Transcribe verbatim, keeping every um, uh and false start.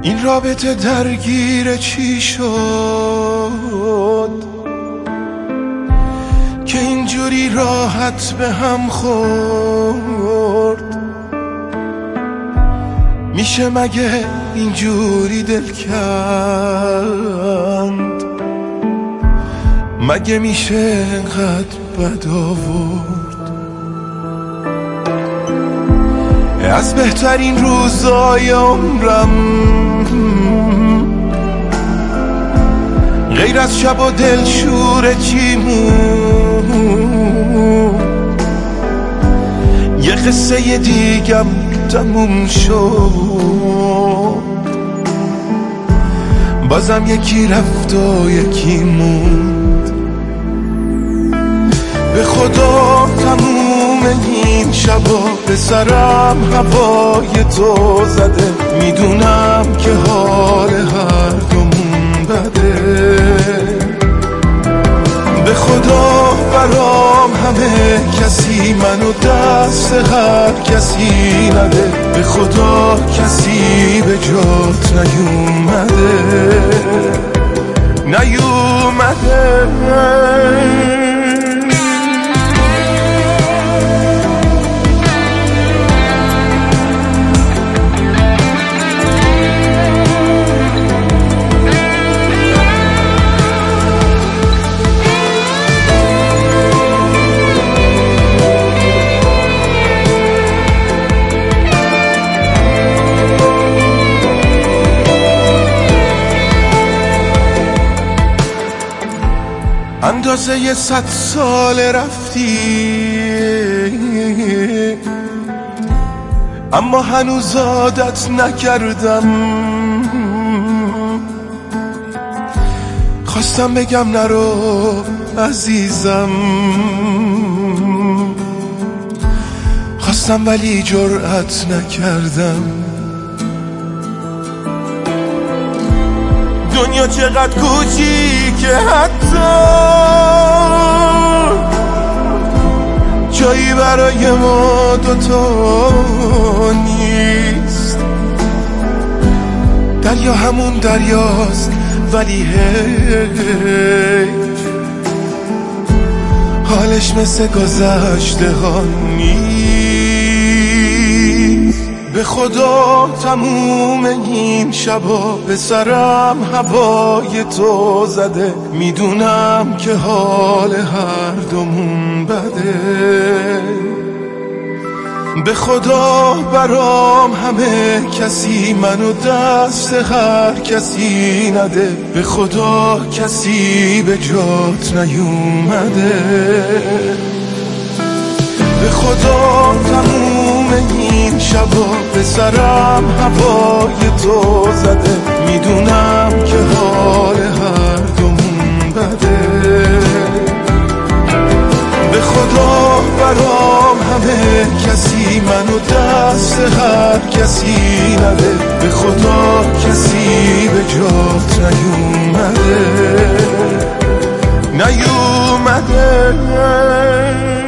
این رابطه درگیر چی شد که اینجوری راحت به هم خورد؟ میشه مگه اینجوری دل کند؟ مگه میشه انقدر بد آورد؟ از بهترین روزای عمرم غیر از شب و دلشور چی مون؟ یه قصه دیگم تموم شد، بازم یکی رفت و یکی موند. به خدا تموم این شبا به سرم هوای تو زده، میدونم که حال هر دومون بده. به خدا برام همه کسی منو دست هر کسی نده، به خدا کسی به جات نیومده نیومده. اندازه یه صد سال رفتی، اما هنوز عادت نکردم. خواستم بگم نرو عزیزم، خواستم ولی جرأت نکردم. دنیا چقدر کوچیکه حتی جایی برای ما دوتا نیست. دریا همون دریاست ولی هی حالش مثل گذشته ها نیست. به خدا تموم این شبا به سرم هوای تو زده، میدونم که حال هر دومون بده. به خدا برام همه کسی منو دست هر کسی نده، به خدا کسی به جات نیومده. به خدا تموم این شبا به سرم هوای تو زده، میدونم که حال هر دومون بده. به خدا برام همه کسی منو دست هر کسی نده، به خدا کسی به جات نیومده نیومده.